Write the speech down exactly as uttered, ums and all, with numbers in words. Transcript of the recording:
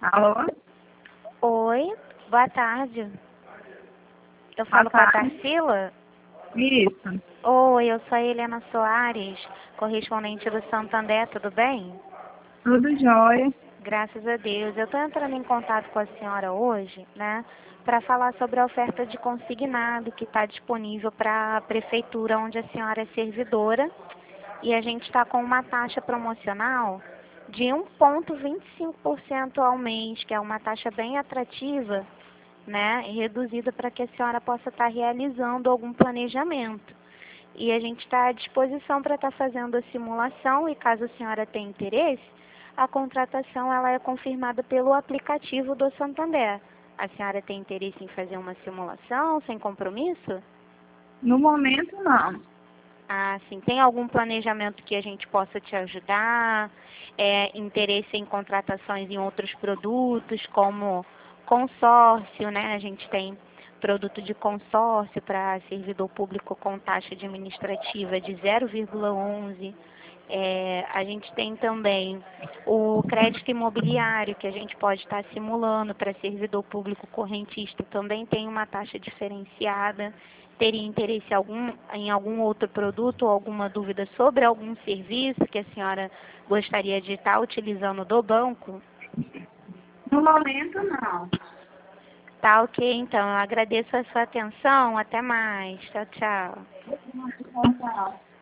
Alô? Oi, boa tarde. Eu Boa falo com a tarde. Tarsila? Isso. Oi, eu sou a Helena Soares, correspondente do Santander, tudo bem? Tudo jóia. Graças a Deus. Eu estou entrando em contato com a senhora hoje, né, para falar sobre a oferta de consignado que está disponível para a prefeitura onde a senhora é servidora. E a gente está com uma taxa promocional de um vírgula vinte e cinco por cento ao mês, que é uma taxa bem atrativa, né, e reduzida para que a senhora possa estar realizando algum planejamento. E a gente está à disposição para estar fazendo a simulação e caso a senhora tenha interesse, a contratação ela é confirmada pelo aplicativo do Santander. A senhora tem interesse em fazer uma simulação sem compromisso? No momento, não. Ah, sim. Tem algum planejamento que a gente possa te ajudar? É, interesse em contratações em outros produtos, como consórcio, né? A gente tem produto de consórcio para servidor público com taxa administrativa de zero vírgula onze. É, a gente tem também o crédito imobiliário, que a gente pode estar simulando para servidor público correntista, também tem uma taxa diferenciada. Teria interesse algum, em algum outro produto ou alguma dúvida sobre algum serviço que a senhora gostaria de estar utilizando do banco? No momento, não. Tá ok, então. Eu agradeço a sua atenção. Até mais. Tchau, tchau. Tchau, tchau.